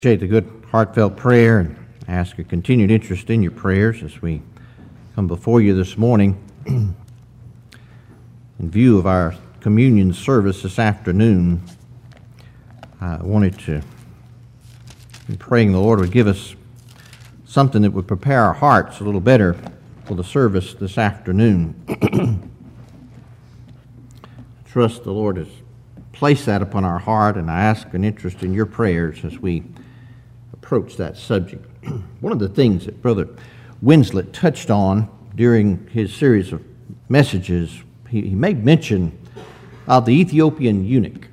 Appreciate the good, heartfelt prayer and ask a continued interest in your prayers as we come before you this morning in view of our communion service this afternoon. I wanted to be praying the Lord would give us something that would prepare our hearts a little better for the service this afternoon. I trust the Lord has placed that upon our heart, and I ask an interest in your prayers as we approach that subject. One of the things that Brother Winslet touched on during his series of messages, he made mention of the Ethiopian eunuch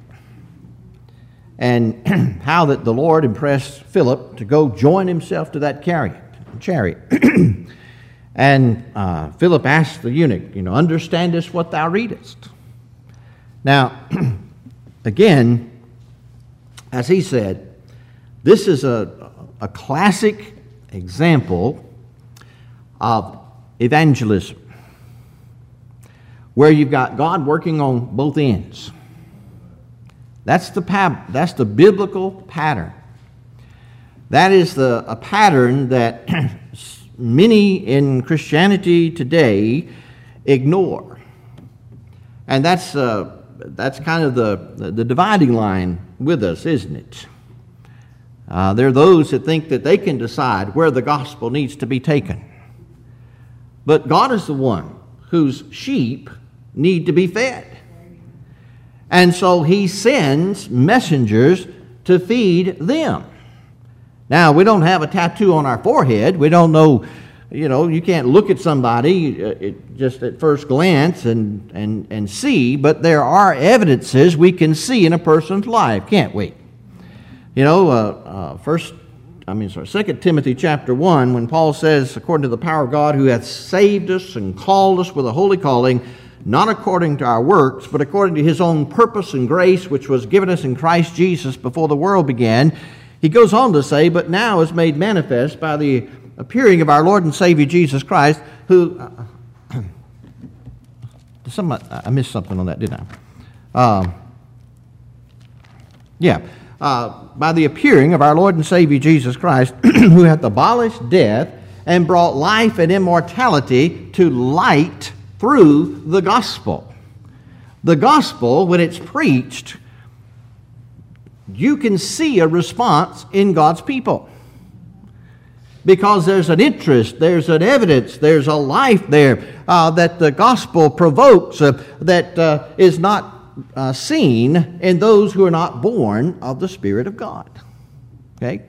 and how that the Lord impressed Philip to go join himself to that chariot. And Philip asked the eunuch, understandest what thou readest? Now, again, as he said, this is a classic example of evangelism, where you've got God working on both ends. That's the biblical pattern. That is a pattern that many in Christianity today ignore, and that's kind of the dividing line with us, isn't it? There are those that think that they can decide where the gospel needs to be taken. But God is the one whose sheep need to be fed. And so He sends messengers to feed them. Now, we don't have a tattoo on our forehead. We don't know, you can't look at somebody just at first glance and see, but there are evidences we can see in a person's life, can't we? 2 Timothy chapter 1, when Paul says, according to the power of God who hath saved us and called us with a holy calling, not according to our works, but according to His own purpose and grace, which was given us in Christ Jesus before the world began, he goes on to say, but now is made manifest by the appearing of our Lord and Savior Jesus Christ, who... I missed something on that, didn't I? By the appearing of our Lord and Savior Jesus Christ, who hath abolished death and brought life and immortality to light through the gospel. The gospel, when it's preached, you can see a response in God's people. Because there's an interest, there's an evidence, there's a life there that the gospel provokes that is not seen in those who are not born of the Spirit of God. Okay?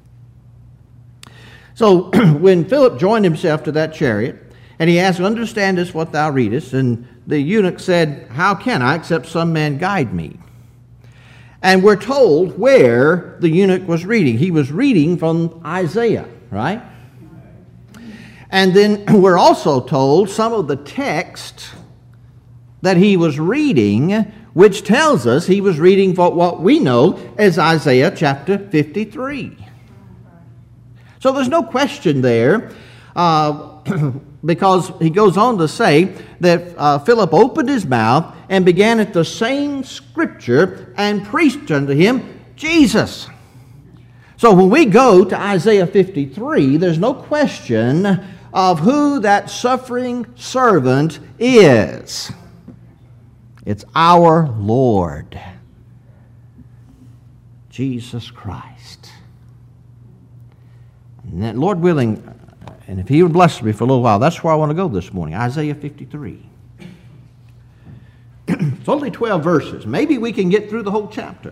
So when Philip joined himself to that chariot, and he asked, understandest what thou readest? And the eunuch said, how can I, except some man guide me? And we're told where the eunuch was reading. He was reading from Isaiah, right? And then we're also told some of the text that he was reading, which tells us he was reading for what we know as Isaiah chapter 53. So there's no question there, because he goes on to say that Philip opened his mouth and began at the same scripture and preached unto him Jesus. So when we go to Isaiah 53, there's no question of who that suffering servant is. It's our Lord, Jesus Christ. And that, Lord willing, and if He would bless me for a little while, that's where I want to go this morning, Isaiah 53. It's only 12 verses. Maybe we can get through the whole chapter.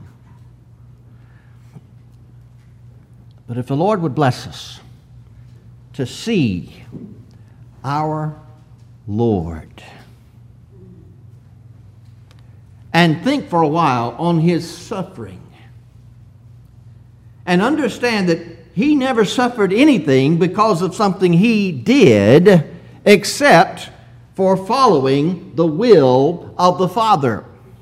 But if the Lord would bless us to see our Lord and think for a while on His suffering and understand that He never suffered anything because of something He did except for following the will of the Father.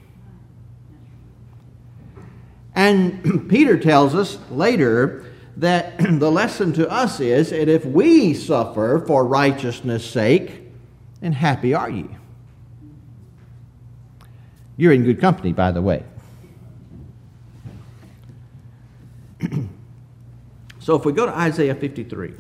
And Peter tells us later that the lesson to us is that if we suffer for righteousness' sake, then happy are ye. You're in good company, by the way. So if we go to Isaiah 53,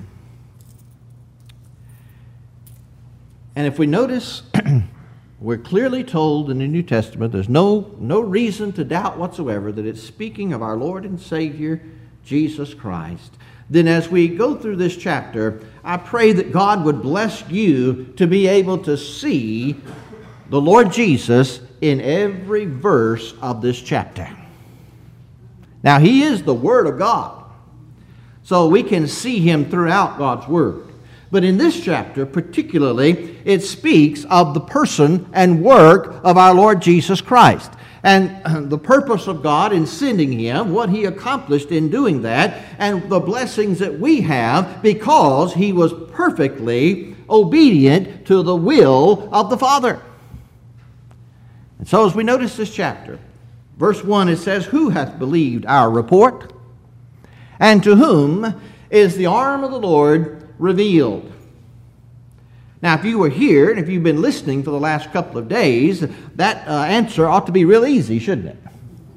and if we notice, we're clearly told in the New Testament, there's no reason to doubt whatsoever that it's speaking of our Lord and Savior, Jesus Christ. Then as we go through this chapter, I pray that God would bless you to be able to see the Lord Jesus in every verse of this chapter. Now, He is the Word of God, so we can see Him throughout God's Word. But in this chapter particularly, it speaks of the person and work of our Lord Jesus Christ, and the purpose of God in sending Him, what He accomplished in doing that, and the blessings that we have because He was perfectly obedient to the will of the Father. And so as we notice this chapter, verse 1, it says, "Who hath believed our report? And to whom is the arm of the Lord revealed?" Now, if you were here and if you've been listening for the last couple of days, that answer ought to be real easy, shouldn't it?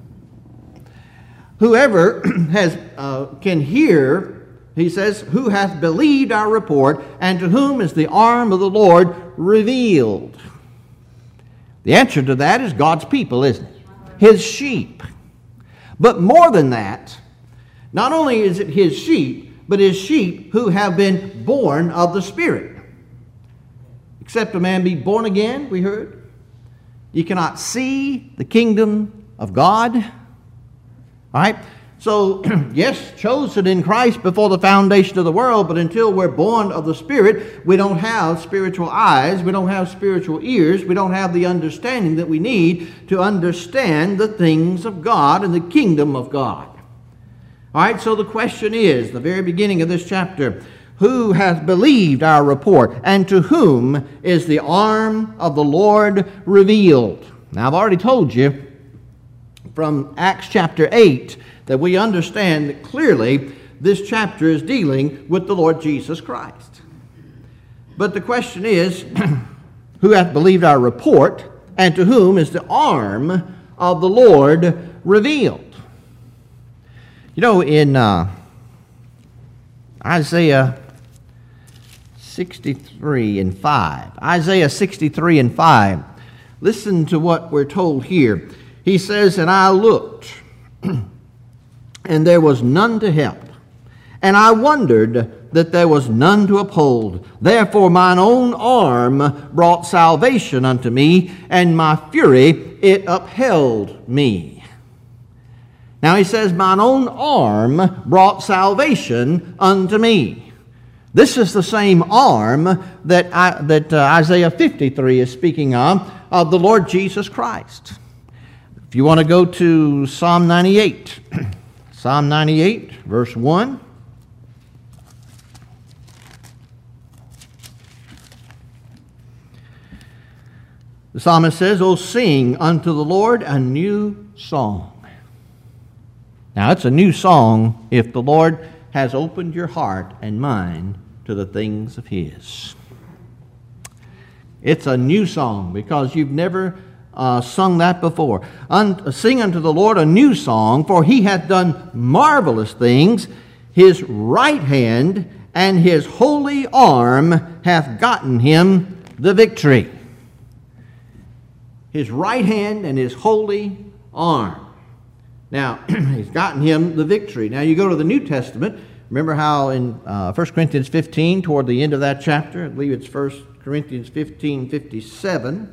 Whoever can hear, he says, "Who hath believed our report, and to whom is the arm of the Lord revealed?" The answer to that is God's people, isn't it? His sheep. But more than that, not only is it His sheep, but His sheep who have been born of the Spirit. Except a man be born again, we heard, you cannot see the kingdom of God. All right? So, yes, chosen in Christ before the foundation of the world, but until we're born of the Spirit, we don't have spiritual eyes, we don't have spiritual ears, we don't have the understanding that we need to understand the things of God and the kingdom of God. All right, so the question is, the very beginning of this chapter, who hath believed our report, and to whom is the arm of the Lord revealed? Now, I've already told you from Acts chapter 8 that we understand that clearly this chapter is dealing with the Lord Jesus Christ. But the question is, who hath believed our report, and to whom is the arm of the Lord revealed? You know, in Isaiah 63 and 5. Isaiah 63 and 5. Listen to what we're told here. He says, "And I looked, and there was none to help. And I wondered that there was none to uphold. Therefore mine own arm brought salvation unto me, and my fury it upheld me." Now he says, "Mine own arm brought salvation unto me." This is the same arm that Isaiah 53 is speaking of the Lord Jesus Christ. If you want to go to Psalm 98, Psalm 98, verse 1. The psalmist says, "O sing unto the Lord a new song." Now, it's a new song if the Lord has opened your heart and mind to the things of His. It's a new song because you've never sung that before. Sing unto the Lord a new song, for He hath done marvelous things. His right hand and His holy arm hath gotten Him the victory. His right hand and His holy arm. Now, He's gotten him the victory. Now, you go to the New Testament. Remember how in 1 Corinthians 15, toward the end of that chapter, I believe it's 1 Corinthians 15:57,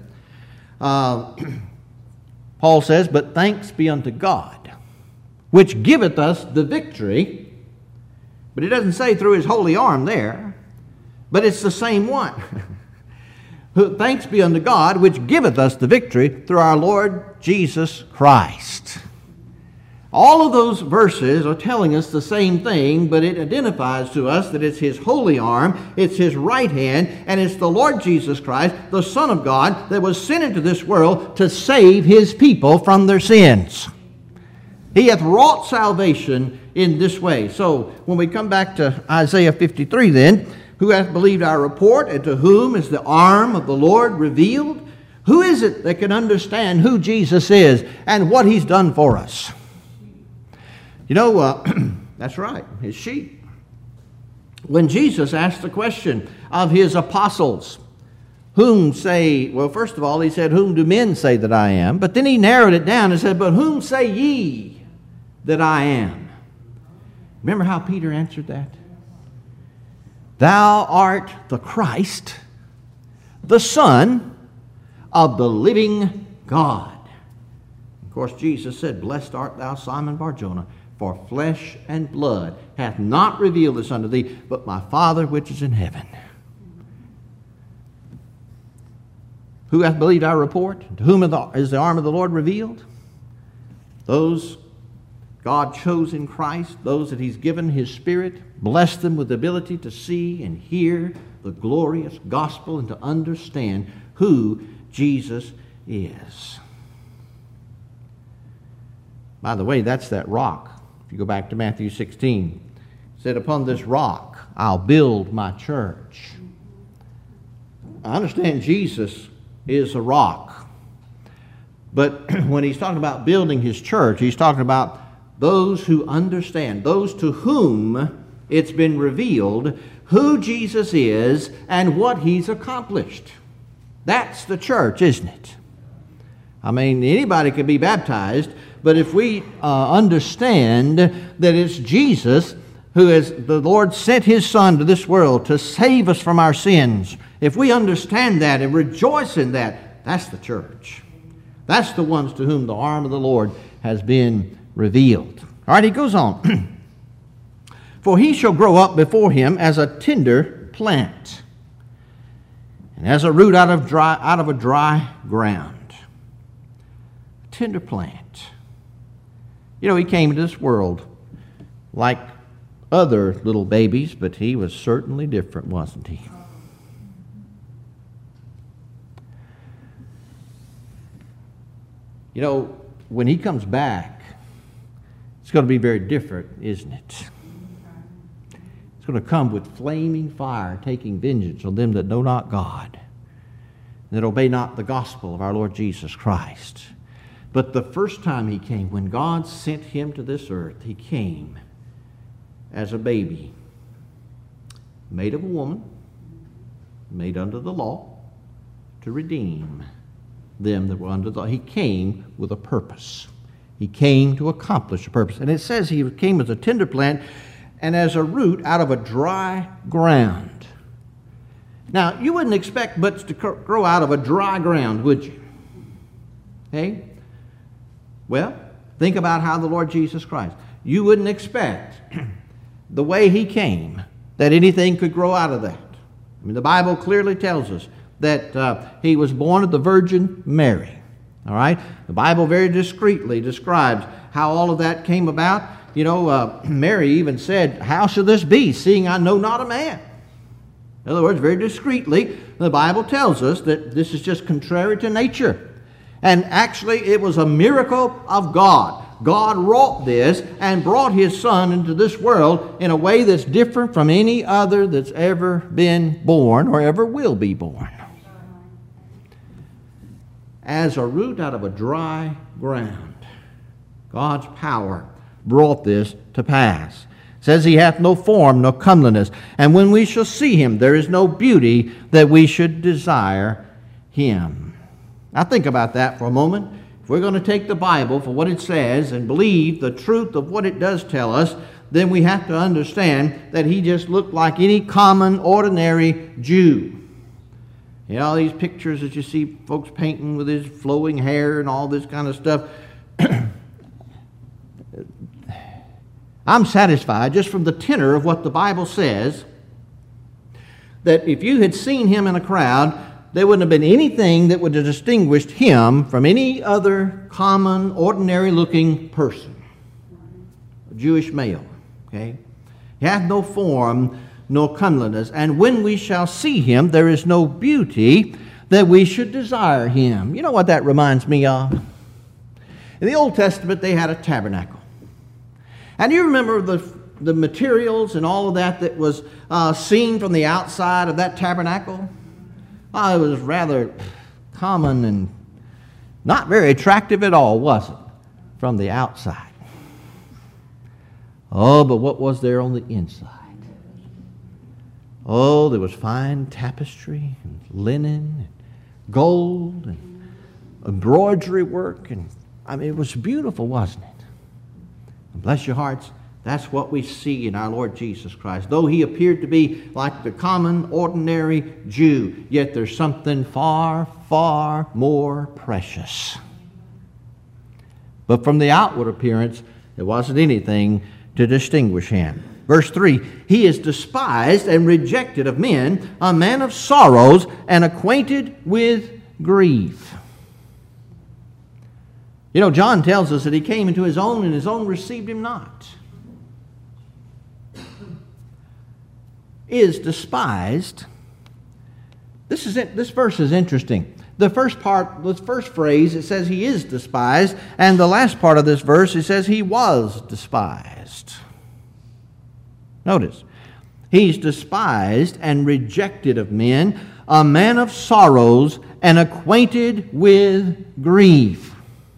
Paul says, "But thanks be unto God, which giveth us the victory." But it doesn't say through His holy arm there, but it's the same one. "Thanks be unto God, which giveth us the victory through our Lord Jesus Christ." All of those verses are telling us the same thing, but it identifies to us that it's His holy arm, it's His right hand, and it's the Lord Jesus Christ, the Son of God, that was sent into this world to save His people from their sins. He hath wrought salvation in this way. So, when we come back to Isaiah 53 then, "Who hath believed our report, and to whom is the arm of the Lord revealed?" Who is it that can understand who Jesus is and what He's done for us? You know, that's right, His sheep. when Jesus asked the question of his apostles, first of all, he said, whom do men say that I am? But then he narrowed it down and said, but whom say ye that I am? Remember how Peter answered that? Thou art the Christ, the Son of the living God. Of course, Jesus said, blessed art thou, Simon Bar-Jonah, for flesh and blood hath not revealed this unto thee, but my Father which is in heaven. Who hath believed our report? To whom is the arm of the Lord revealed? Those God chose in Christ, those that he's given his Spirit, blessed them with the ability to see and hear the glorious gospel and to understand who Jesus is. By the way, that's that rock. If you go back to Matthew 16, it said, upon this rock I'll build my church. I understand Jesus is a rock. But when he's talking about building his church, he's talking about those who understand, those to whom it's been revealed who Jesus is and what he's accomplished. That's the church, isn't it? I mean, anybody can be baptized, but if we understand that it's Jesus who is the Lord sent his Son to this world to save us from our sins, if we understand that and rejoice in that, that's the church. That's the ones to whom the arm of the Lord has been revealed. All right, he goes on. For he shall grow up before him as a tender plant, and as a root out of a dry ground. A tender plant. You know, he came into this world like other little babies, but he was certainly different, wasn't he? You know, when he comes back, it's going to be very different, isn't it? It's going to come with flaming fire, taking vengeance on them that know not God, and that obey not the gospel of our Lord Jesus Christ. But the first time he came, when God sent him to this earth, he came as a baby, made of a woman, made under the law, to redeem them that were under the law. He came with a purpose. He came to accomplish a purpose. And it says he came as a tender plant and as a root out of a dry ground. Now, you wouldn't expect much to grow out of a dry ground, would you? Okay? Well, think about how the Lord Jesus Christ. You wouldn't expect the way he came that anything could grow out of that. I mean, the Bible clearly tells us that he was born of the Virgin Mary. All right? The Bible very discreetly describes how all of that came about. You know, Mary even said, how shall this be, seeing I know not a man? In other words, very discreetly, the Bible tells us that this is just contrary to nature. And actually, it was a miracle of God. God wrought this and brought his Son into this world in a way that's different from any other that's ever been born or ever will be born. As a root out of a dry ground, God's power brought this to pass. It says he hath no form, no comeliness. And when we shall see him, there is no beauty that we should desire him. Now think about that for a moment. If we're going to take the Bible for what it says and believe the truth of what it does tell us, then we have to understand that he just looked like any common, ordinary Jew. You know, all these pictures that you see folks painting with his flowing hair and all this kind of stuff. I'm satisfied just from the tenor of what the Bible says that if you had seen him in a crowd, there wouldn't have been anything that would have distinguished him from any other common, ordinary-looking person. A Jewish male, okay? He hath no form, nor comeliness, and when we shall see him, there is no beauty that we should desire him. You know what that reminds me of? In the Old Testament, they had a tabernacle. And you remember the materials and all of that was seen from the outside of that tabernacle? It was rather common and not very attractive at all, was it? From the outside. Oh, but what was there on the inside? Oh, there was fine tapestry and linen and gold and embroidery work. And I mean, it was beautiful, wasn't it? And bless your hearts, that's what we see in our Lord Jesus Christ. Though he appeared to be like the common, ordinary Jew, yet there's something far, far more precious. But from the outward appearance, there wasn't anything to distinguish him. Verse 3, he is despised and rejected of men, a man of sorrows and acquainted with grief. You know, John tells us that he came into his own and his own received him not. Is despised. This verse is interesting. The first phrase, it says he is despised, and the last part of this verse, it says he was despised. Notice, he's despised and rejected of men, a man of sorrows and acquainted with grief.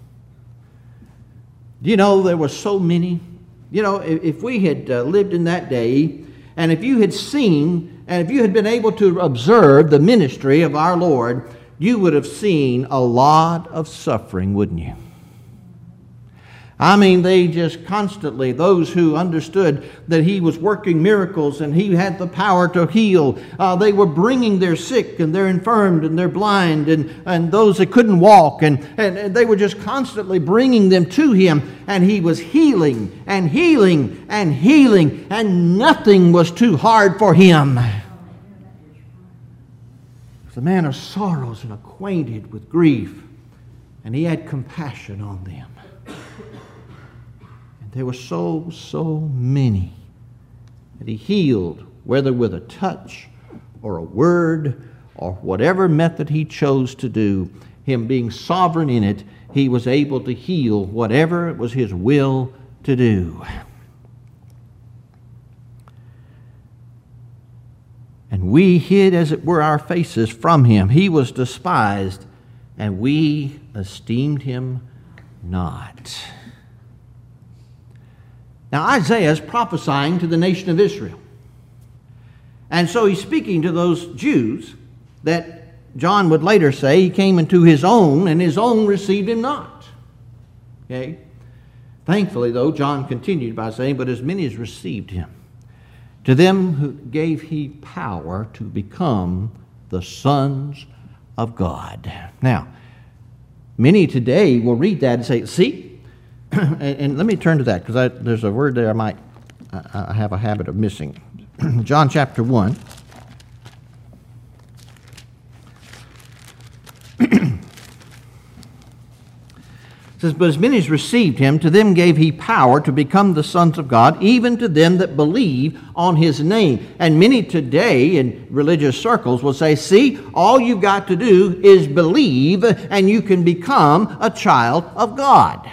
Do you know there were so many? You know, if we had lived in that day, and if you had seen, and if you had been able to observe the ministry of our Lord, you would have seen a lot of suffering, wouldn't you? I mean, they just constantly, those who understood that he was working miracles and he had the power to heal, they were bringing their sick and their infirmed and their blind and those that couldn't walk, and they were just constantly bringing them to him, and he was healing and healing and healing, and nothing was too hard for him. He was a man of sorrows and acquainted with grief, and he had compassion on them. There were so many that he healed, whether with a touch or a word or whatever method he chose to do. Him being sovereign in it, he was able to heal whatever it was his will to do. And we hid, as it were, our faces from him. He was despised, and we esteemed him not. Now, Isaiah is prophesying to the nation of Israel. And so he's speaking to those Jews that John would later say he came into his own, and his own received him not. Okay? Thankfully, though, John continued by saying, but as many as received him, to them who gave he power to become the sons of God. Now, many today will read that and say, see, and let me turn to that, because there's a word there I have a habit of missing. John chapter 1. It says, but as many as received him, to them gave he power to become the sons of God, even to them that believe on his name. And many today in religious circles will say, see, all you've got to do is believe, and you can become a child of God.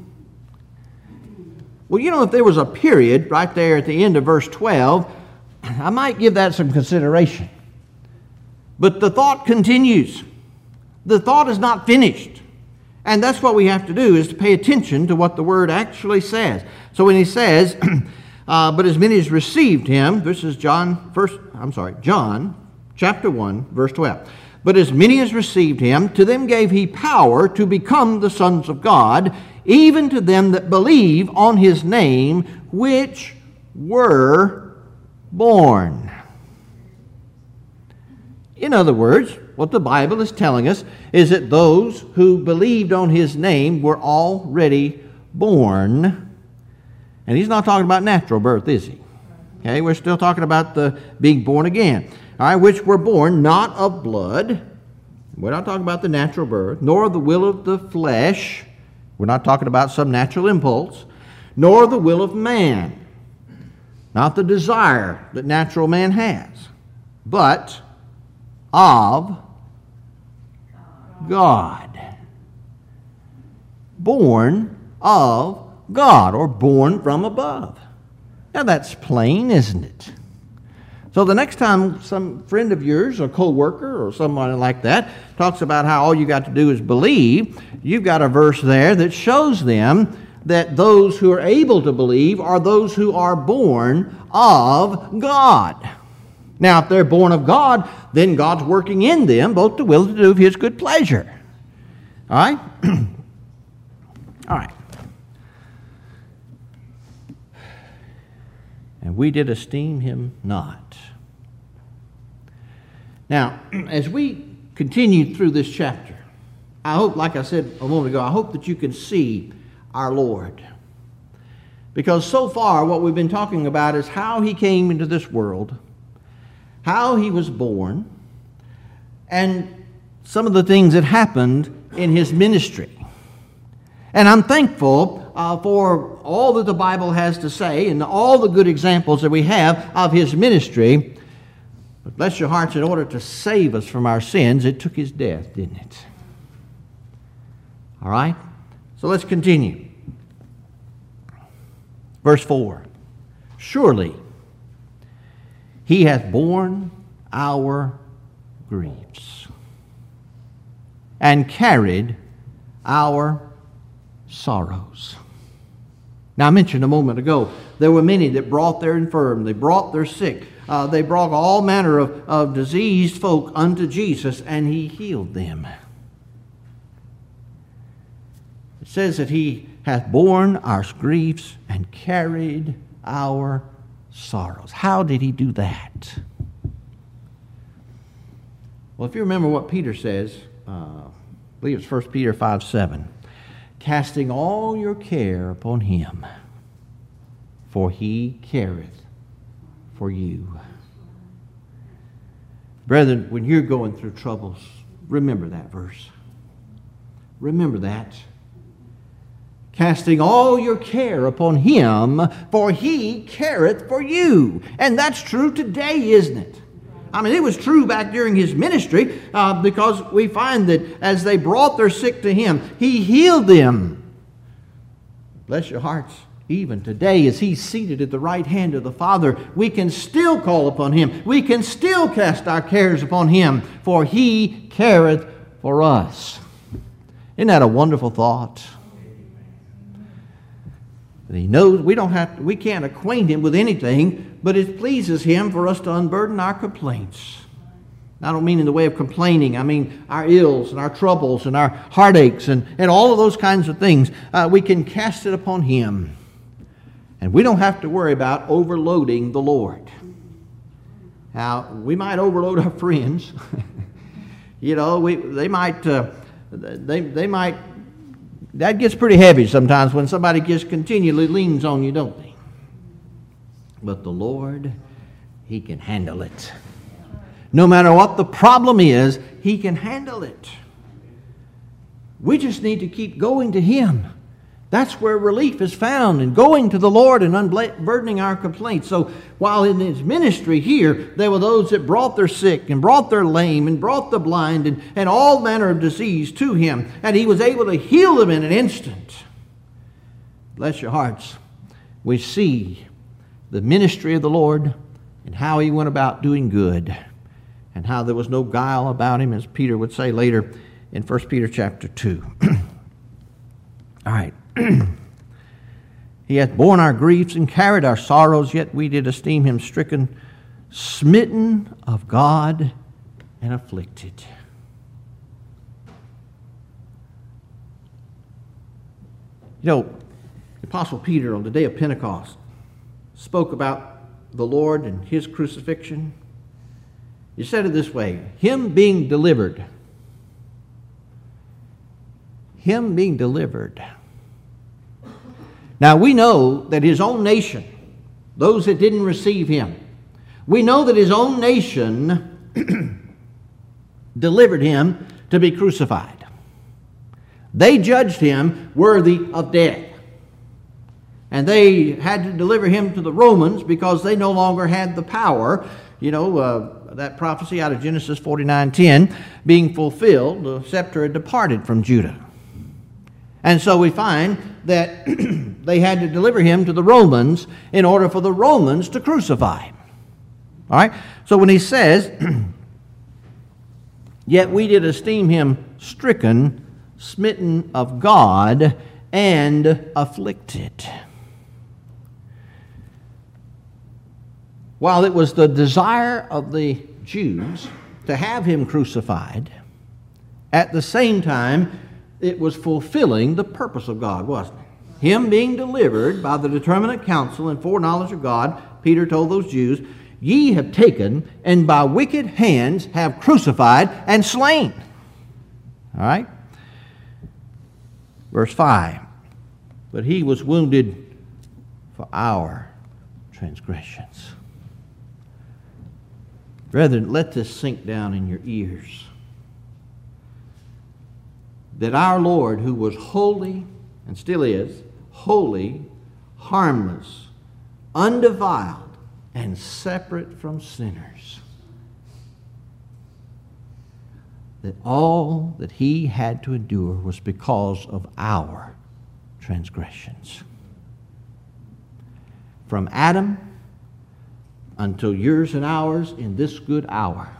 Well, you know, if there was a period right there at the end of verse 12, I might give that some consideration. But the thought continues. The thought is not finished. And that's what we have to do, is to pay attention to what the word actually says. So when he says, but as many as received him, this is John chapter 1, verse 12. But as many as received him, to them gave he power to become the sons of God, even to them that believe on his name, which were born. In other words, what the Bible is telling us is that those who believed on his name were already born. And he's not talking about natural birth, is he? Okay, we're still talking about the being born again. All right, which were born not of blood. We're not talking about the natural birth, nor of the will of the flesh. We're not talking about some natural impulse, nor the will of man. Not the desire that natural man has, but of God. Born of God, or born from above. Now that's plain, isn't it? So the next time some friend of yours or co-worker or someone like that talks about how all you got to do is believe, you've got a verse there that shows them that those who are able to believe are those who are born of God. Now, if they're born of God, then God's working in them both to will and to do of His good pleasure. All right? All right. And we did esteem Him not. Now, as we continue through this chapter, I hope, like I said a moment ago, I hope that you can see our Lord. Because so far, what we've been talking about is how He came into this world, how He was born, and some of the things that happened in His ministry. And I'm thankful for all that the Bible has to say and all the good examples that we have of His ministry. But bless your hearts, in order to save us from our sins, it took His death, didn't it? All right? So let's continue. Verse 4. Surely He hath borne our griefs and carried our sorrows. Now, I mentioned a moment ago, there were many that brought their infirm, they brought their sick, they brought all manner of diseased folk unto Jesus, and He healed them. It says that He hath borne our griefs and carried our sorrows. How did He do that? Well, if you remember what Peter says, I believe it's 1 Peter 5:7, casting all your care upon Him, for He careth for you. Brethren, when you're going through troubles, remember that verse. Remember that. Casting all your care upon Him, for He careth for you. And that's true today, isn't it? I mean, it was true back during His ministry because we find that as they brought their sick to Him, He healed them. Bless your hearts. Even today, as He's seated at the right hand of the Father, we can still call upon Him. We can still cast our cares upon Him, for He careth for us. Isn't that a wonderful thought? He knows we can't acquaint Him with anything, but it pleases Him for us to unburden our complaints. I don't mean in the way of complaining. I mean our ills and our troubles and our heartaches and all of those kinds of things. We can cast it upon Him. And we don't have to worry about overloading the Lord. Now, we might overload our friends. You know, they might, that gets pretty heavy sometimes when somebody just continually leans on you, don't they? But the Lord, He can handle it. No matter what the problem is, He can handle it. We just need to keep going to Him. That's where relief is found, in going to the Lord and unburdening our complaints. So while in His ministry here, there were those that brought their sick and brought their lame and brought the blind and all manner of disease to Him, and He was able to heal them in an instant. Bless your hearts. We see the ministry of the Lord and how He went about doing good and how there was no guile about Him, as Peter would say later in 1 Peter chapter 2. All right. He hath borne our griefs and carried our sorrows, yet we did esteem Him stricken, smitten of God, and afflicted. You know, the Apostle Peter on the day of Pentecost spoke about the Lord and His crucifixion. He said it this way, Him being delivered. Him being delivered. Now, we know that His own nation, those that didn't receive Him, we know that His own nation delivered Him to be crucified. They judged Him worthy of death. And they had to deliver Him to the Romans because they no longer had the power. You know, that prophecy out of Genesis 49:10 being fulfilled, the scepter had departed from Judah. And so we find that they had to deliver Him to the Romans in order for the Romans to crucify Him. All right? So when He says, yet we did esteem Him stricken, smitten of God, and afflicted. while it was the desire of the Jews to have him crucified, at the same time, it was fulfilling the purpose of God, wasn't it? Him being delivered by the determinate counsel and foreknowledge of God, Peter told those Jews, ye have taken and by wicked hands have crucified and slain. All right? Verse 5. But he was wounded for our transgressions. Brethren, let this sink down in your ears. That our Lord, who was holy, and still is, holy, harmless, undefiled, and separate from sinners, that all that he had to endure was because of our transgressions. From Adam until yours and ours in this good hour.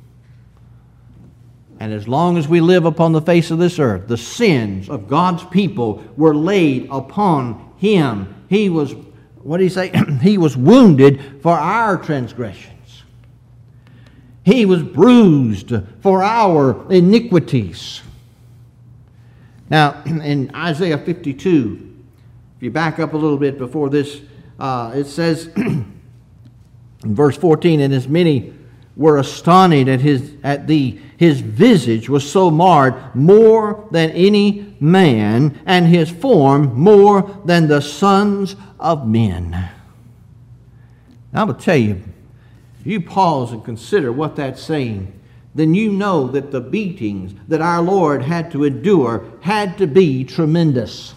And as long as we live upon the face of this earth, the sins of God's people were laid upon him. He was, what did he say? He was wounded for our transgressions. He was bruised for our iniquities. Now, in Isaiah 52, if you back up a little bit before this, it says in verse 14, and as many were astonished at his visage was so marred more than any man, and his form more than the sons of men. Now, I'm going to tell you, if you pause and consider what that's saying, then you know that the beatings that our Lord had to endure had to be tremendous.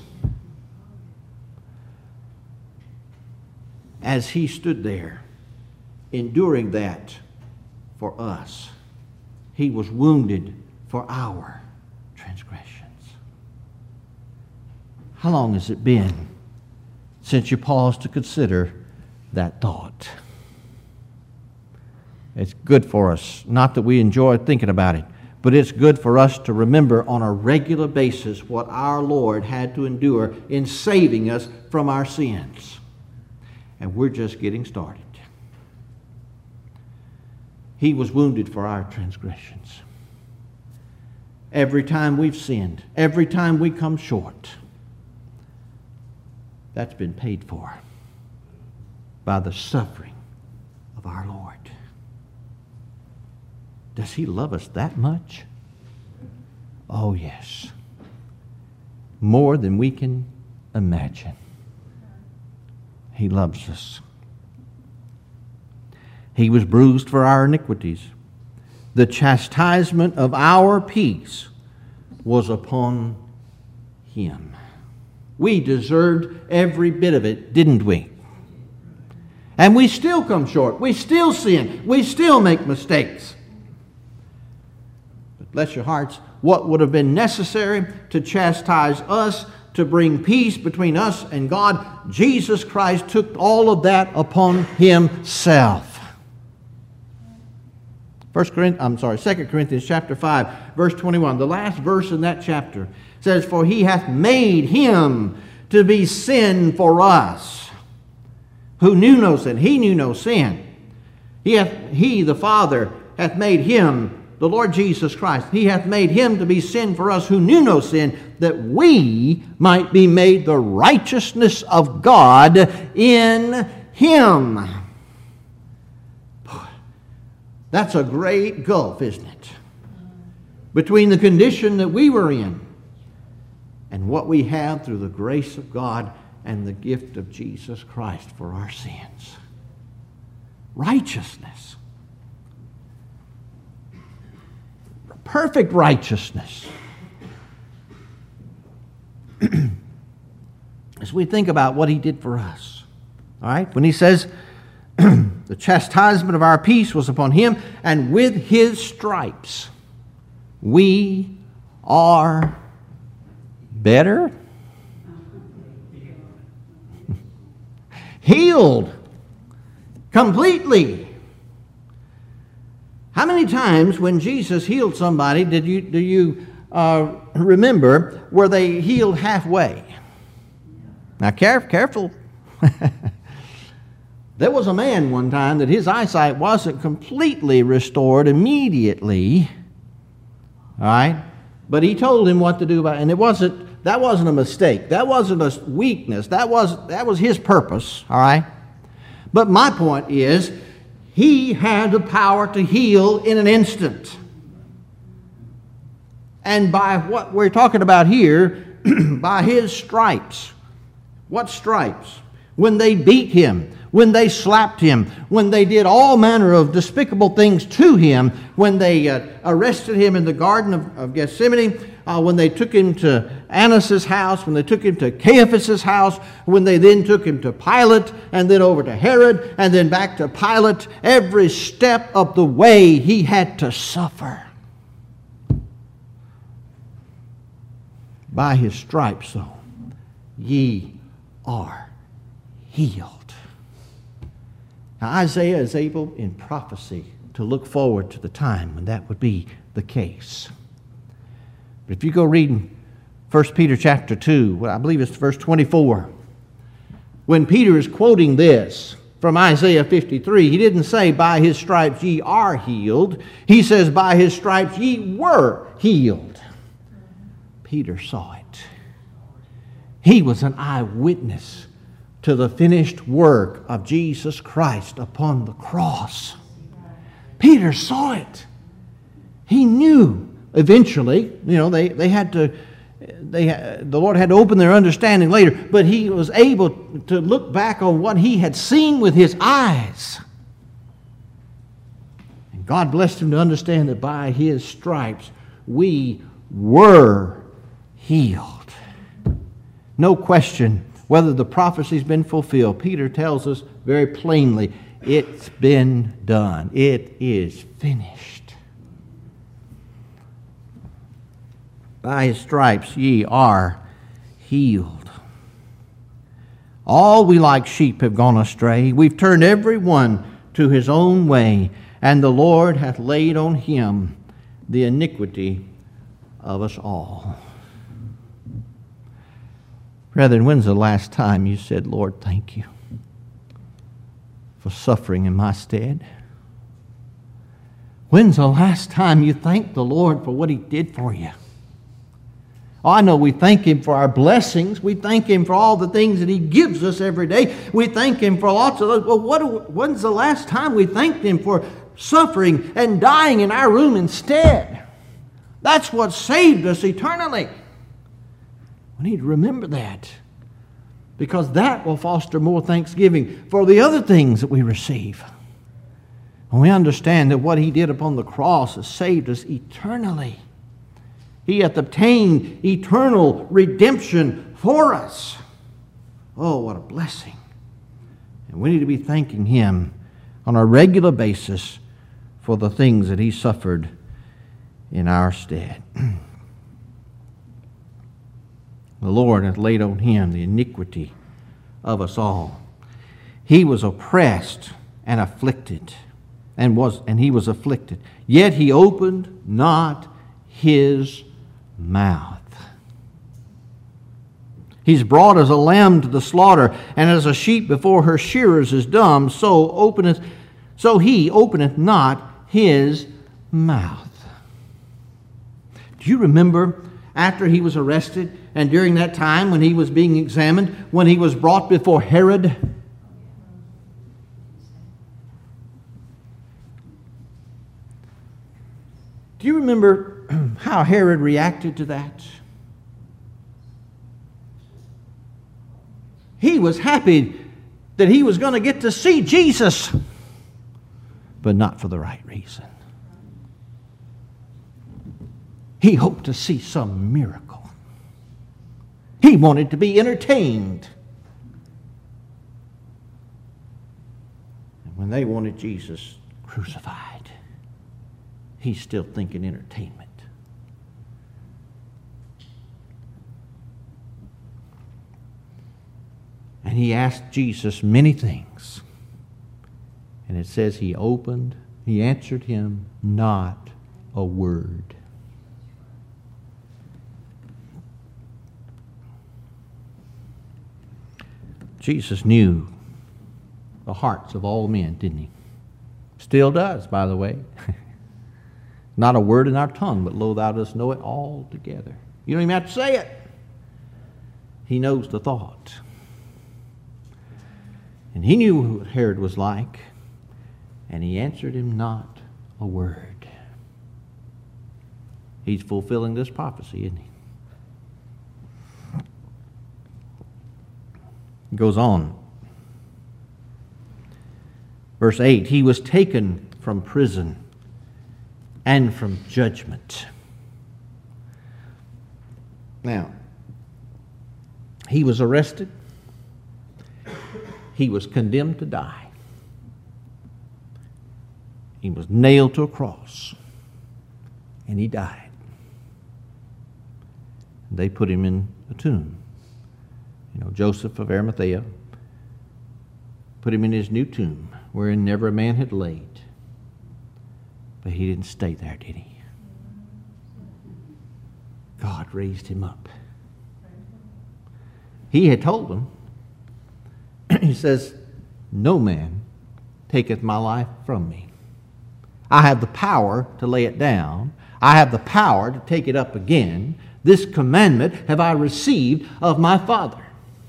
As he stood there, enduring that for us, he was wounded for our transgressions. How long has it been since you paused to consider that thought? It's good for us, not that we enjoy thinking about it, but it's good for us to remember on a regular basis what our Lord had to endure in saving us from our sins. And we're just getting started. He was wounded for our transgressions. Every time we've sinned, every time we come short, that's been paid for by the suffering of our Lord. Does he love us that much? Oh, yes. More than we can imagine. He loves us. He was bruised for our iniquities. The chastisement of our peace was upon him. We deserved every bit of it, didn't we? And we still come short. We still sin. We still make mistakes. But bless your hearts, what would have been necessary to chastise us, to bring peace between us and God, Jesus Christ took all of that upon himself. 2 Corinthians chapter 5, verse 21, the last verse in that chapter says, for he hath made him to be sin for us, who knew no sin. He knew no sin. He, the Father, hath made him, the Lord Jesus Christ, he hath made him to be sin for us who knew no sin, that we might be made the righteousness of God in him. That's a great gulf, isn't it? Between the condition that we were in and what we have through the grace of God and the gift of Jesus Christ for our sins. Righteousness. Perfect righteousness. As we think about what he did for us. All right? When he says, the chastisement of our peace was upon him, and with his stripes we are better healed completely. How many times when Jesus healed somebody do you remember were they healed halfway? Now careful. There was a man one time that his eyesight wasn't completely restored immediately. All right? But he told him what to do about it. And that wasn't a mistake. That wasn't a weakness. That was his purpose. All right? But my point is, he had the power to heal in an instant. And by what we're talking about here, by his stripes. What stripes? When they beat him, when they slapped him, when they did all manner of despicable things to him, when they arrested him in the Garden of Gethsemane, when they took him to Annas' house, when they took him to Caiaphas' house, when they then took him to Pilate, and then over to Herod, and then back to Pilate, every step of the way he had to suffer. By his stripes, though, ye are healed. Now, Isaiah is able in prophecy to look forward to the time when that would be the case. But if you go reading 1 Peter chapter 2, I believe it's verse 24, when Peter is quoting this from Isaiah 53, he didn't say, by his stripes ye are healed. He says, by his stripes ye were healed. Peter saw it. He was an eyewitness to the finished work of Jesus Christ upon the cross. Peter saw it. He knew eventually, the Lord had to open their understanding later, but he was able to look back on what he had seen with his eyes. And God blessed him to understand that by his stripes we were healed. No question whether the prophecy's been fulfilled. Peter tells us very plainly, it's been done. It is finished. By his stripes ye are healed. All we like sheep have gone astray. We've turned every one to his own way, and the Lord hath laid on him the iniquity of us all. Brethren, when's the last time you said, Lord, thank you for suffering in my stead? When's the last time you thanked the Lord for what he did for you? Oh, I know we thank him for our blessings. We thank him for all the things that he gives us every day. We thank him for lots of those. Well, when's the last time we thanked him for suffering and dying in our room instead? That's what saved us eternally. We need to remember that, because that will foster more thanksgiving for the other things that we receive. And we understand that what he did upon the cross has saved us eternally. He hath obtained eternal redemption for us. Oh, what a blessing. And we need to be thanking him on a regular basis for the things that he suffered in our stead. The Lord hath laid on him the iniquity of us all. He was oppressed and afflicted, and he was afflicted. Yet he opened not his mouth. He's brought as a lamb to the slaughter, and as a sheep before her shearers is dumb, so he openeth not his mouth. Do you remember after he was arrested, and during that time when he was being examined, when he was brought before Herod? Do you remember how Herod reacted to that? He was happy that he was going to get to see Jesus, but not for the right reason. He hoped to see some miracle. He wanted to be entertained. And when they wanted Jesus crucified, he's still thinking entertainment. And he asked Jesus many things. And it says he answered him not a word. Jesus knew the hearts of all men, didn't he? Still does, by the way. Not a word in our tongue, but lo, thou dost know it all together. You don't even have to say it. He knows the thought. And he knew what Herod was like, and he answered him not a word. He's fulfilling this prophecy, isn't he? He goes on. Verse 8, he was taken from prison and from judgment. Now, he was arrested. He was condemned to die. He was nailed to a cross. And he died. They put him in a tomb. You know, Joseph of Arimathea put him in his new tomb, wherein never a man had laid. But he didn't stay there, did he? God raised him up. He had told them, he says, no man taketh my life from me. I have the power to lay it down. I have the power to take it up again. This commandment have I received of my Father.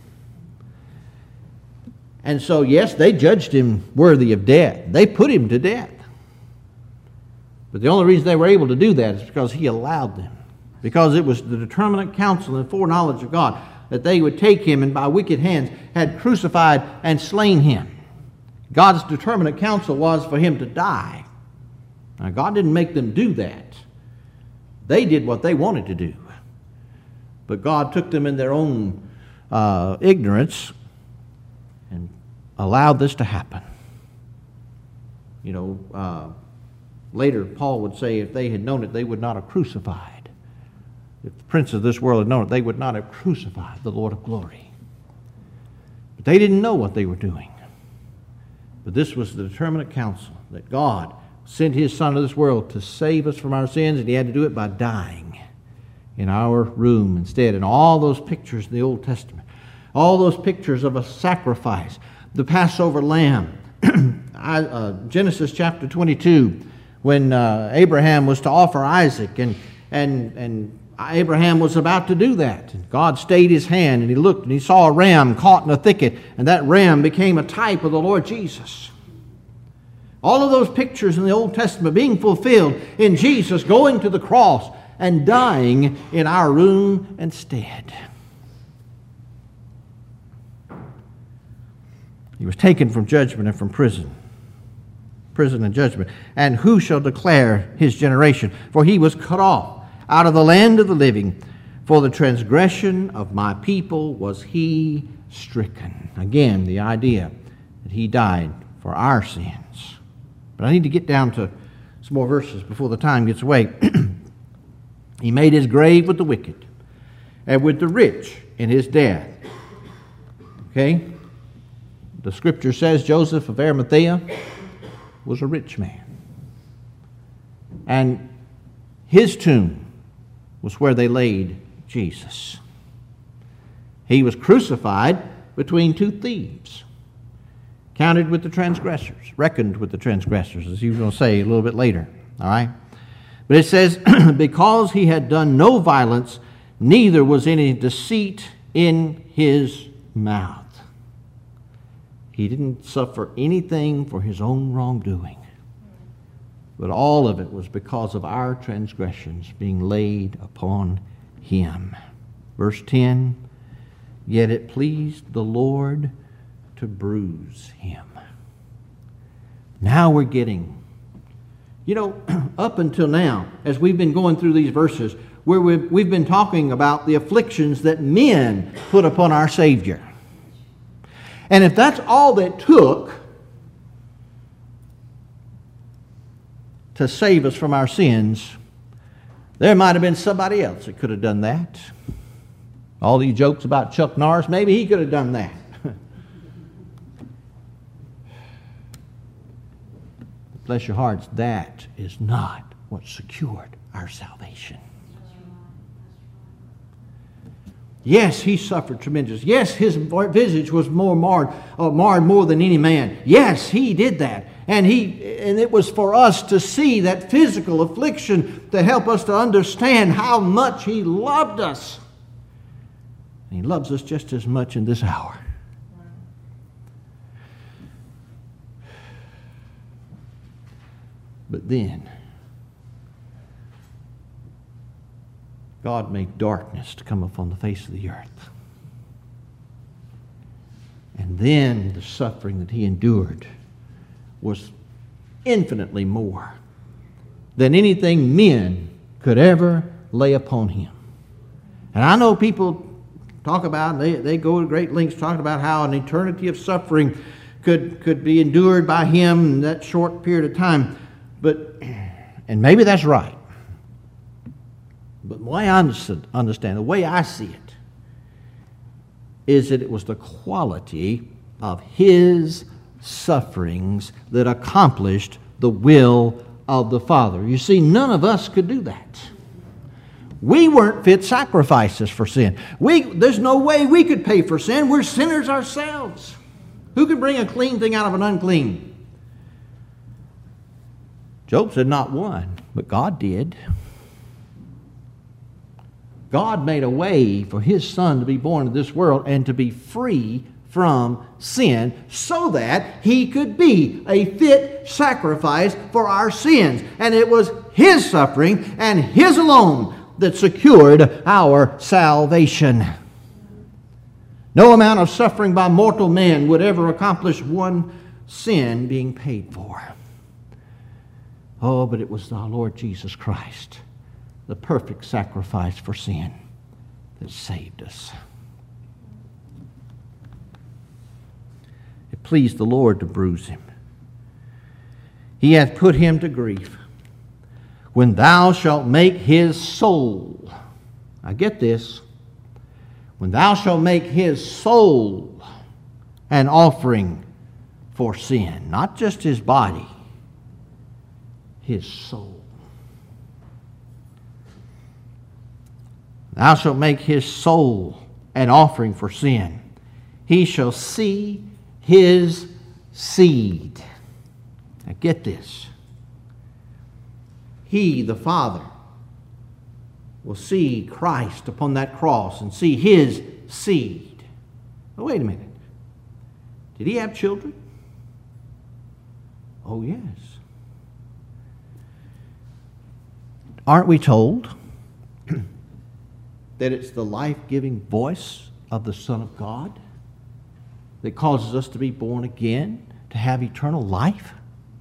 And so, yes, they judged him worthy of death. They put him to death. But the only reason they were able to do that is because he allowed them. Because it was the determinate counsel and foreknowledge of God that they would take him and by wicked hands had crucified and slain him. God's determinate counsel was for him to die. Now, God didn't make them do that. They did what they wanted to do. But God took them in their own ignorance and allowed this to happen. You know, later Paul would say if they had known it, they would not have crucified. If the prince of this world had known it, they would not have crucified the Lord of glory. But they didn't know what they were doing. But this was the determinate counsel that God sent his Son to this world to save us from our sins, and he had to do it by dying in our room instead. And all those pictures in the Old Testament, all those pictures of a sacrifice, the Passover lamb, Genesis chapter 22, when Abraham was to offer Isaac, and Abraham was about to do that. And God stayed his hand, and he looked, and he saw a ram caught in a thicket, and that ram became a type of the Lord Jesus. All of those pictures in the Old Testament being fulfilled in Jesus going to the cross and dying in our room instead. He was taken from judgment and from prison and judgment. And who shall declare his generation? For he was cut off out of the land of the living. For the transgression of my people was he stricken. Again, the idea that he died for our sins. But I need to get down to some more verses before the time gets away. He made his grave with the wicked and with the rich in his death. Okay? The scripture says Joseph of Arimathea was a rich man. And his tomb was where they laid Jesus. He was crucified between two thieves. Counted with the transgressors, reckoned with the transgressors, as he's going to say a little bit later. All right? But it says, because he had done no violence, neither was any deceit in his mouth. He didn't suffer anything for his own wrongdoing. But all of it was because of our transgressions being laid upon him. Verse 10, yet it pleased the Lord to bruise him. Now we're getting, you know, up until now, as we've been going through these verses, where we've been talking about the afflictions that men put upon our Savior. And if that's all that took to save us from our sins, there might have been somebody else that could have done that. All these jokes about Chuck Norris, maybe he could have done that. Bless your hearts, that is not what secured our salvation. Yes, he suffered tremendous. Yes, his visage was marred more than any man. Yes, he did that. And it was for us to see that physical affliction to help us to understand how much he loved us. And he loves us just as much in this hour. But then, God made darkness to come upon the face of the earth. And then the suffering that he endured was infinitely more than anything men could ever lay upon him. And I know people talk about, they go to great lengths talking about how an eternity of suffering could be endured by him in that short period of time. And maybe that's right. But the way I understand, the way I see it, is that it was the quality of his sufferings that accomplished the will of the Father. You see, none of us could do that. We weren't fit sacrifices for sin. There's no way we could pay for sin. We're sinners ourselves. Who could bring a clean thing out of an unclean? Job said not one, but God did. God made a way for his Son to be born into this world and to be free from sin so that he could be a fit sacrifice for our sins. And it was his suffering and his alone that secured our salvation. No amount of suffering by mortal men would ever accomplish one sin being paid for. Oh, but it was our Lord Jesus Christ, the perfect sacrifice for sin, that saved us. It pleased the Lord to bruise him. He hath put him to grief. When thou shalt make his soul, now get this, when thou shalt make his soul an offering for sin, not just his body, his soul. Thou shalt make his soul an offering for sin. He shall see his seed. Now get this. He, the Father, will see Christ upon that cross and see his seed. Now wait a minute. Did he have children? Oh, yes. Aren't we told that it's the life-giving voice of the Son of God that causes us to be born again, to have eternal life?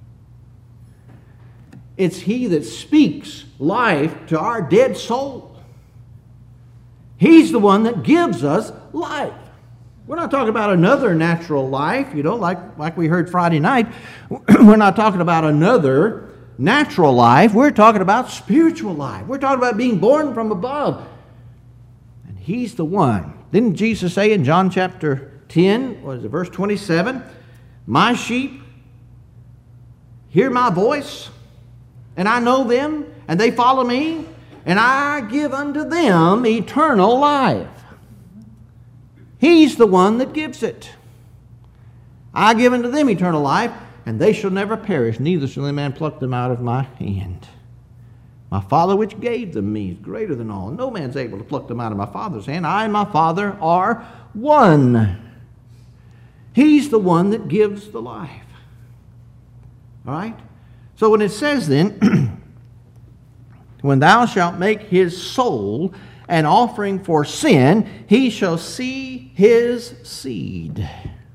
It's he that speaks life to our dead soul. He's the one that gives us life. We're not talking about another natural life, like we heard Friday night. We're not talking about another natural life. We're talking about spiritual life. We're talking about being born from above. And he's the one. Didn't Jesus say in John chapter 10, verse 27, my sheep hear my voice, and I know them, and they follow me, and I give unto them eternal life. He's the one that gives it. I give unto them eternal life, and they shall never perish, neither shall any man pluck them out of my hand. My Father which gave them me is greater than all. No man's able to pluck them out of my Father's hand. I and my Father are one. He's the one that gives the life. All right? So when it says then, when thou shalt make his soul an offering for sin, he shall see his seed.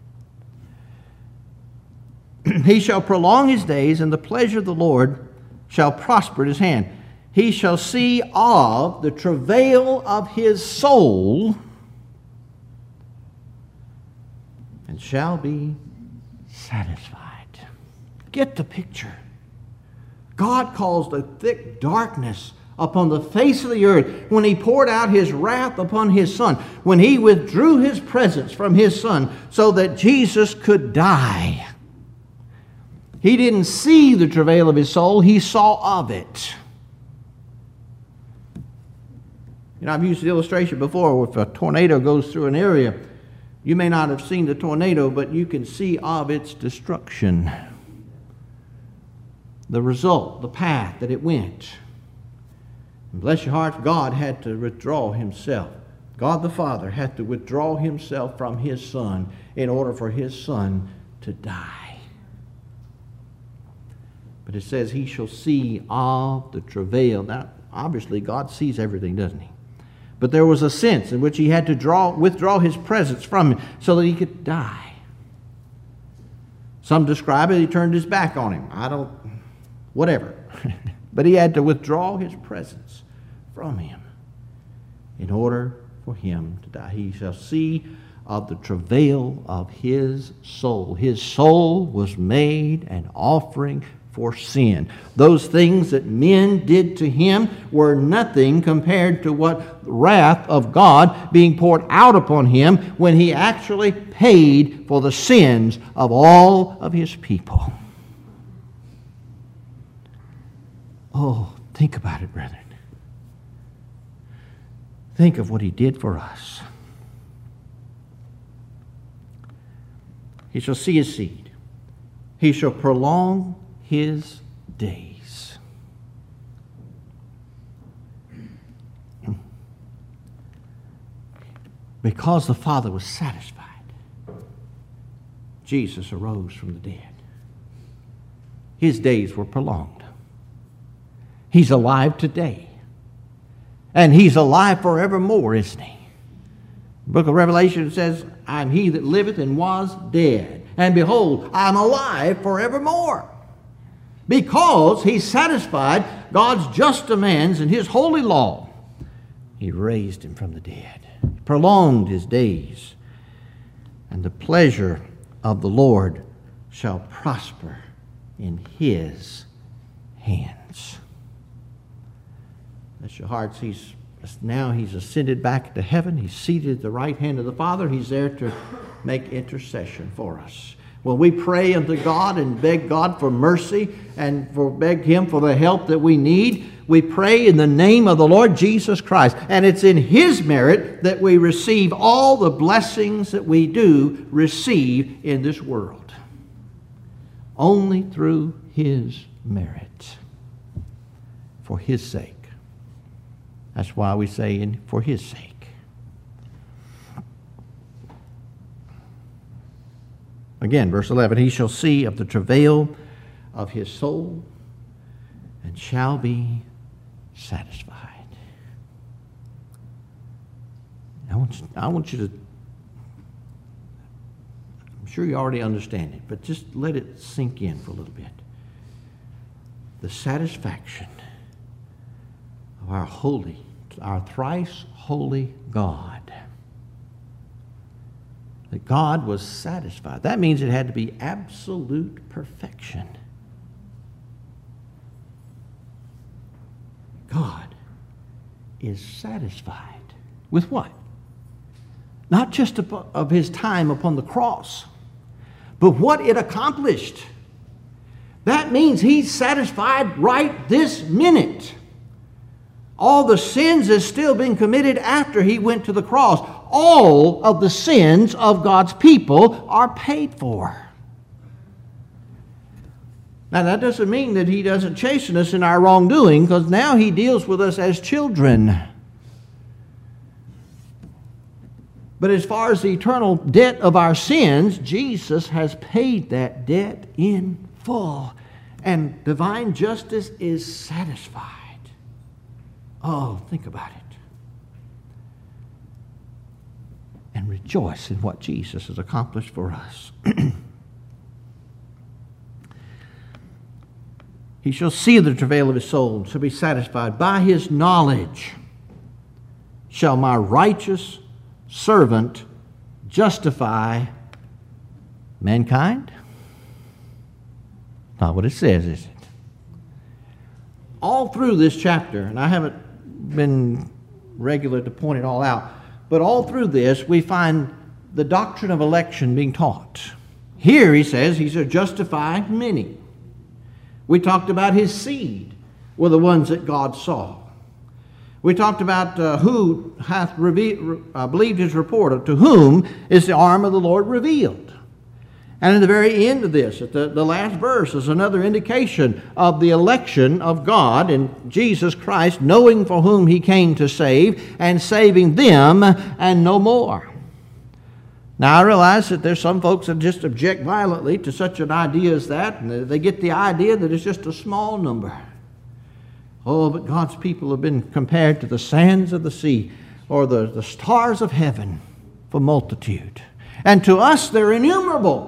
He shall prolong his days, and the pleasure of the Lord shall prosper in his hand. He shall see of the travail of his soul, and shall be satisfied. Get the picture. God caused a thick darkness upon the face of the earth when he poured out his wrath upon his Son, when he withdrew his presence from his Son so that Jesus could die. He didn't see the travail of his soul, he saw of it. I've used the illustration before. If a tornado goes through an area, you may not have seen the tornado, but you can see of its destruction. The result, the path that it went. And bless your hearts, God had to withdraw himself. God the Father had to withdraw himself from his Son in order for his Son to die. But it says he shall see of the travail. Now, obviously, God sees everything, doesn't he? But there was a sense in which he had to withdraw his presence from him so that he could die. Some describe it, he turned his back on him. Whatever. But he had to withdraw his presence from him in order for him to die. He shall see of the travail of his soul. His soul was made an offering for sin. Those things that men did to him were nothing compared to what the wrath of God being poured out upon him when he actually paid for the sins of all of his people. Oh, think about it, brethren. Think of what he did for us. He shall see his seed. He shall prolong his days. Because the Father was satisfied, Jesus arose from the dead. His days were prolonged. He's alive today. And he's alive forevermore, isn't he? The book of Revelation says, I am he that liveth and was dead. And behold, I am alive forevermore. Because he satisfied God's just demands and his holy law, he raised him from the dead, prolonged his days, and the pleasure of the Lord shall prosper in his hands. Bless your hearts, he's ascended back to heaven. He's seated at the right hand of the Father. He's there to make intercession for us. When we pray unto God and beg God for mercy and beg him for the help that we need, we pray in the name of the Lord Jesus Christ. And it's in his merit that we receive all the blessings that we do receive in this world. Only through his merit. For his sake. That's why we say for his sake. Again, verse 11, he shall see of the travail of his soul and shall be satisfied. I want you to, I'm sure you already understand it, but just let it sink in for a little bit. The satisfaction of our thrice holy God. That God was satisfied. That means it had to be absolute perfection. God is satisfied with what? Not just of his time upon the cross, but what it accomplished. That means he's satisfied right this minute. All the sins that's still being committed after he went to the cross, all of the sins of God's people are paid for. Now that doesn't mean that he doesn't chasten us in our wrongdoing, because now he deals with us as children. But as far as the eternal debt of our sins, Jesus has paid that debt in full. And divine justice is satisfied. Oh, think about it. And rejoice in what Jesus has accomplished for us. He shall see the travail of his soul and shall be satisfied. By his knowledge shall my righteous servant justify mankind? Not what it says, is it? All through this chapter, and I haven't been regular to point it all out, but all through this we find the doctrine of election being taught. Here he says he's to justify many. We talked about his seed were the ones that God saw. We talked about who hath believed his report, to whom is the arm of the Lord revealed. And in the very end of this, at the last verse, is another indication of the election of God in Jesus Christ, knowing for whom he came to save, and saving them and no more. Now, I realize that there's some folks that just object violently to such an idea as that, and they get the idea that it's just a small number. Oh, but God's people have been compared to the sands of the sea or the stars of heaven for multitude. And to us, they're innumerable.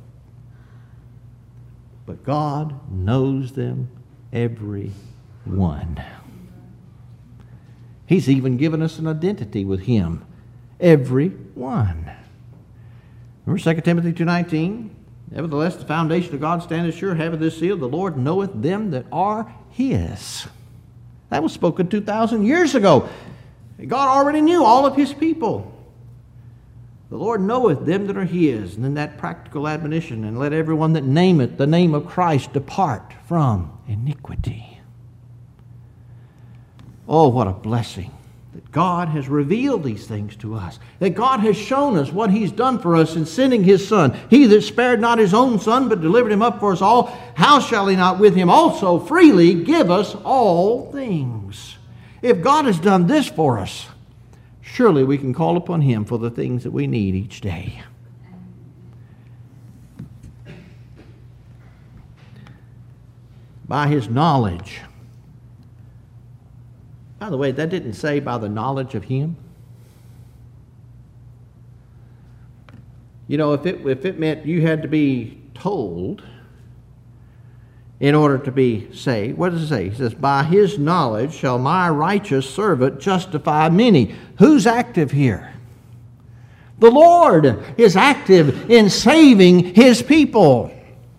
But God knows them, every one. He's even given us an identity with him, every one. Remember 2 Timothy 2:19? Nevertheless, the foundation of God standeth sure, having this seal, the Lord knoweth them that are his. That was spoken 2,000 years ago. God already knew all of his people. The Lord knoweth them that are his. And then that practical admonition, and let everyone that nameth the name of Christ depart from iniquity. Oh, what a blessing that God has revealed these things to us. That God has shown us what he's done for us in sending his Son. He that spared not his own Son, but delivered him up for us all, how shall he not with him also freely give us all things? If God has done this for us, surely we can call upon him for the things that we need each day. By his knowledge. By the way, that didn't say by the knowledge of him. You know, if it meant you had to be told in order to be saved, what does it say? He says, by his knowledge shall my righteous servant justify many. Who's active here? The Lord is active in saving his people.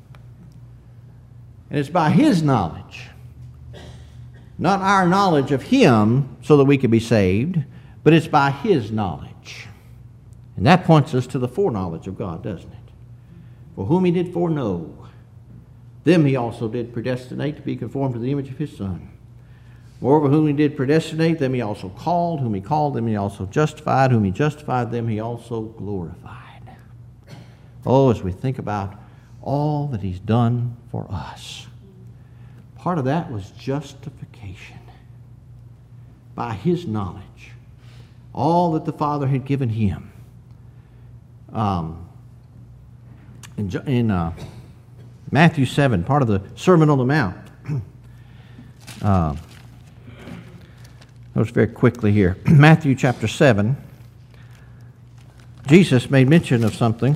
And it's by his knowledge. Not our knowledge of him so that we can be saved, but it's by his knowledge. And that points us to the foreknowledge of God, doesn't it? For whom he did foreknow, them he also did predestinate to be conformed to the image of his Son. Moreover, whom he did predestinate, them he also called. Whom he called, them he also justified. Whom he justified, them he also glorified. Oh, as we think about all that he's done for us. Part of that was justification. By his knowledge. All that the Father had given him. In Matthew 7, part of the Sermon on the Mount. Notice very quickly here. Matthew chapter 7. Jesus made mention of something.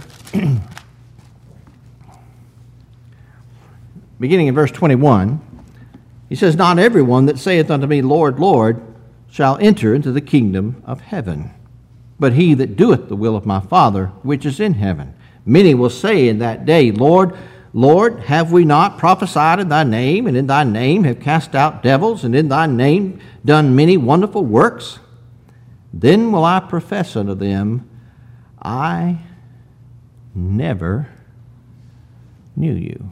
Beginning in verse 21. He says, not everyone that saith unto me, Lord, Lord, shall enter into the kingdom of heaven, but he that doeth the will of my Father which is in heaven. Many will say in that day, Lord, Lord, have we not prophesied in thy name, and in thy name have cast out devils, and in thy name done many wonderful works? Then will I profess unto them, I never knew you.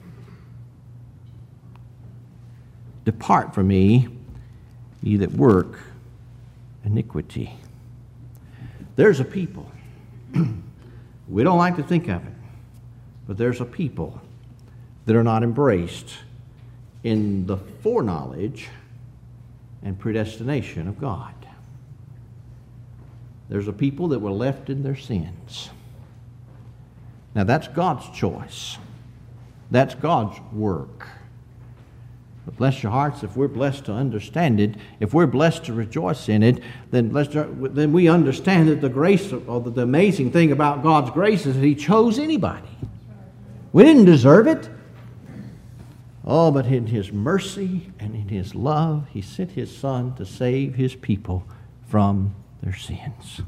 Depart from me, ye that work iniquity. There's a people. We don't like to think of it, but there's a people that are not embraced in the foreknowledge and predestination of God. There's a people that were left in their sins. Now that's God's choice. That's God's work. But bless your hearts, if we're blessed to understand it, if we're blessed to rejoice in it, then we understand that the grace, or the amazing thing about God's grace is that he chose anybody. We didn't deserve it. Oh, but in his mercy and in his love, he sent his Son to save his people from their sins.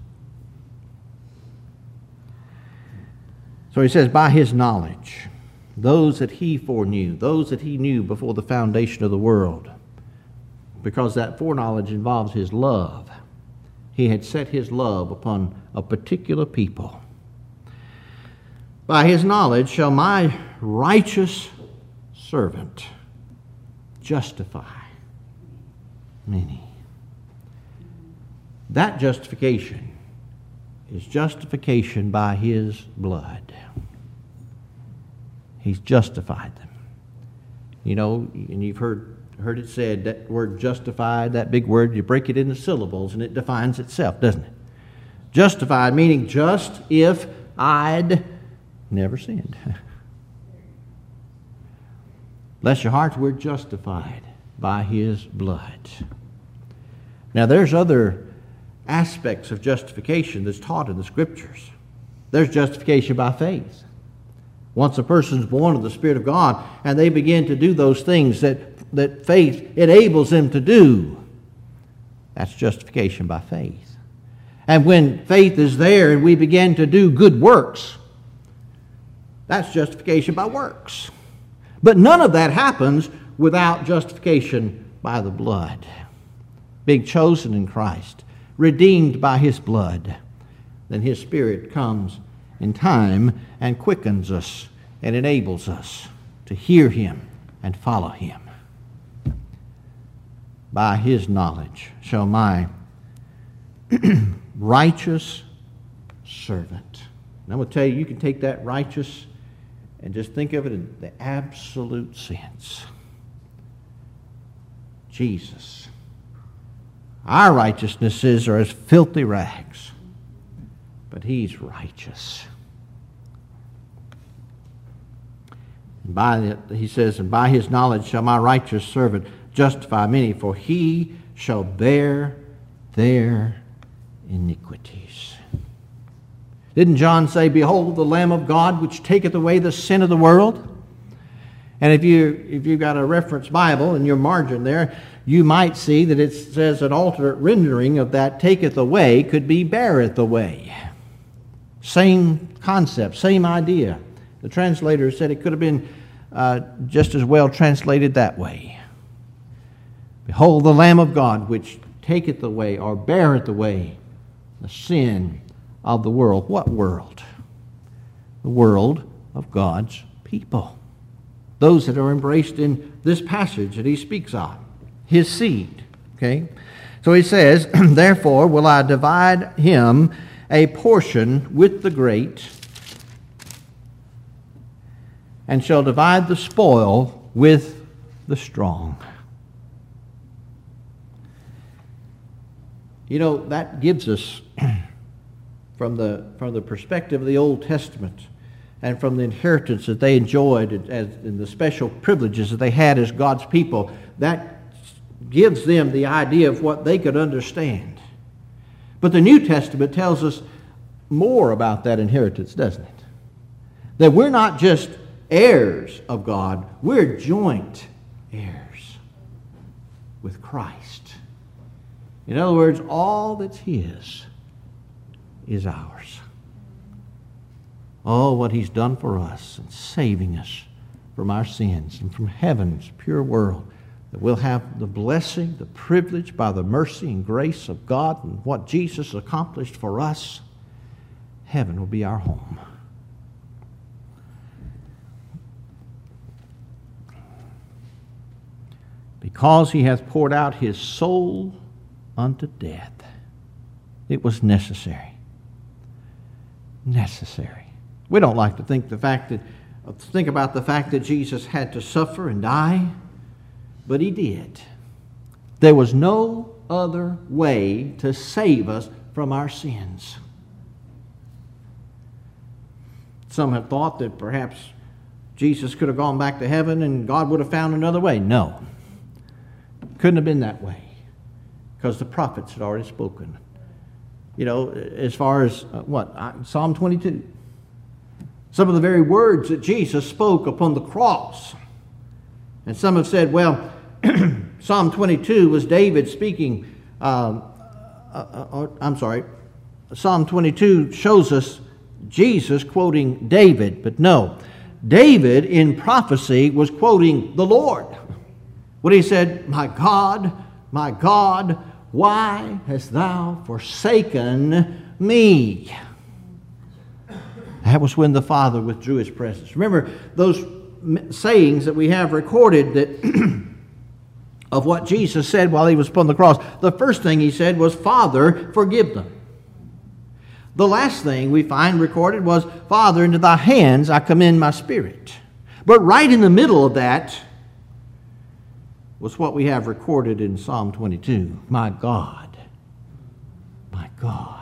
So he says, by his knowledge, those that he foreknew, those that he knew before the foundation of the world, because that foreknowledge involves his love. He had set his love upon a particular people. By his knowledge shall my righteous servant justify many. That justification is justification by His blood. He's justified them. You know, and you've heard it said, that word justified, that big word, you break it into syllables and it defines itself, doesn't it? Justified meaning just if I'd never sinned. Bless your hearts, we're justified by His blood. Now there's other aspects of justification that's taught in the Scriptures. There's justification by faith. Once a person's born of the Spirit of God and they begin to do those things that faith enables them to do, that's justification by faith. And when faith is there and we begin to do good works, that's justification by works. But none of that happens without justification by the blood. Being chosen in Christ, redeemed by His blood, then His Spirit comes in time and quickens us and enables us to hear Him and follow Him. By His knowledge shall my righteous servant. And I'm going to tell you, you can take that righteous and just think of it in the absolute sense. Jesus. Our righteousnesses are as filthy rags, but He's righteous. He says, and by His knowledge shall my righteous servant justify many, for he shall bear their iniquities. Didn't John say, behold the Lamb of God which taketh away the sin of the world? And if you've got a reference Bible in your margin there, you might see that it says an alternate rendering of that taketh away could be beareth away. Same concept, same idea. The translator said it could have been just as well translated that way. Behold the Lamb of God which taketh away or beareth away the sin of the world. What world? The world of God's people. Those that are embraced in this passage that he speaks of. His seed. Okay? So he says, therefore will I divide him a portion with the great, and shall divide the spoil with the strong. You know, that gives us, from the perspective of the Old Testament, and from the inheritance that they enjoyed and the special privileges that they had as God's people, that gives them the idea of what they could understand. But the New Testament tells us more about that inheritance, doesn't it? That we're not just heirs of God, we're joint heirs with Christ. In other words, all that's His is ours. Oh, what He's done for us in saving us from our sins and from heaven's pure world, that we'll have the blessing, the privilege by the mercy and grace of God and what Jesus accomplished for us. Heaven will be our home. Because He hath poured out His soul unto death. It was necessary. Necessary. We don't like to think about the fact that Jesus had to suffer and die, but He did. There was no other way to save us from our sins. Some have thought that perhaps Jesus could have gone back to heaven and God would have found another way. No. Couldn't have been that way, because the prophets had already spoken. You know, as far as Psalm 22. Some of the very words that Jesus spoke upon the cross. And some have said, well, Psalm 22 was David speaking. Psalm 22 shows us Jesus quoting David, but no. David in prophecy was quoting the Lord. When he said, my God, why hast thou forsaken me? That was when the Father withdrew His presence. Remember those sayings that we have recorded that of what Jesus said while he was upon the cross. The first thing he said was, Father, forgive them. The last thing we find recorded was, Father, into thy hands I commend my spirit. But right in the middle of that was what we have recorded in Psalm 22. My God, my God.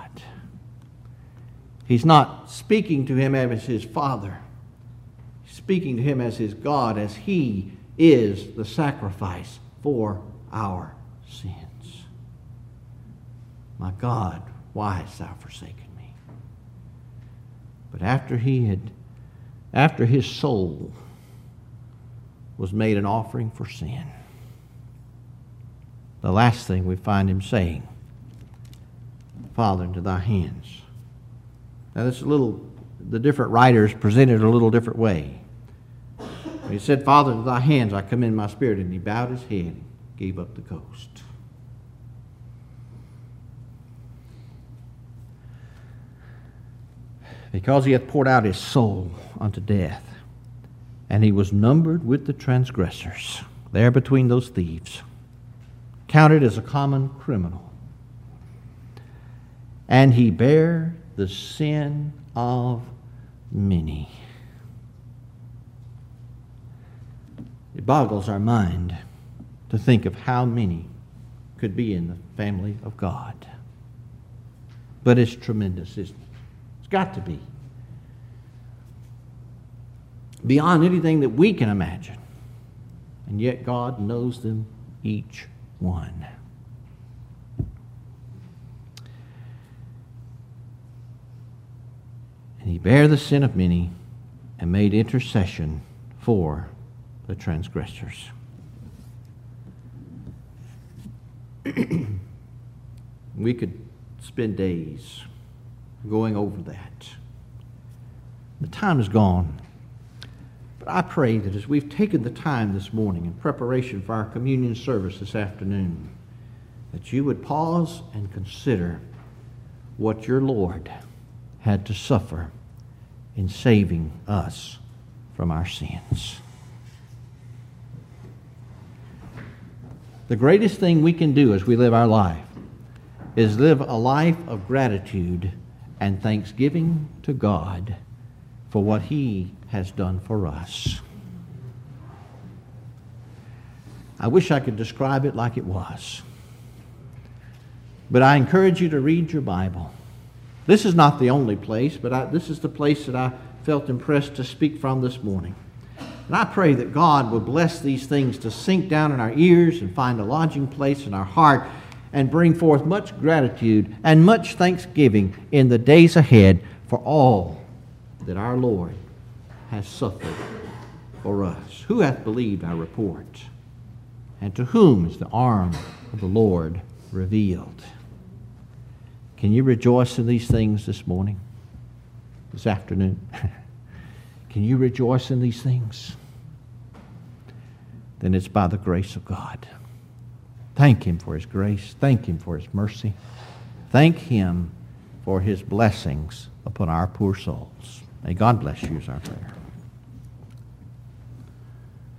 He's not speaking to him as his Father. He's speaking to him as his God, as he is the sacrifice for our sins. My God, why hast thou forsaken me? But after his soul was made an offering for sin, the last thing we find him saying, Father, into thy hands. Now the different writers presented it a little different way. He said, Father, into thy hands I commend my spirit, and he bowed his head and gave up the ghost. Because he hath poured out his soul unto death, and he was numbered with the transgressors, there between those thieves, counted as a common criminal. And he bare the sin of many. It boggles our mind to think of how many could be in the family of God. But it's tremendous, isn't it? It's got to be. Beyond anything that we can imagine. And yet God knows them each one. And he bare the sin of many and made intercession for the transgressors. We could spend days going over that. The time is gone. But I pray that as we've taken the time this morning in preparation for our communion service this afternoon, that you would pause and consider what your Lord had to suffer in saving us from our sins. The greatest thing we can do as we live our life is live a life of gratitude and thanksgiving to God for what He has done for us. I wish I could describe it like it was. But I encourage you to read your Bible. This is not the only place, but this is the place that I felt impressed to speak from this morning. And I pray that God will bless these things to sink down in our ears and find a lodging place in our heart and bring forth much gratitude and much thanksgiving in the days ahead for all that our Lord has suffered for us. Who hath believed our report? And to whom is the arm of the Lord revealed? Can you rejoice in these things this morning, this afternoon? Can you rejoice in these things? Then it's by the grace of God. Thank Him for His grace. Thank Him for His mercy. Thank Him for His blessings upon our poor souls. May God bless you is our prayer.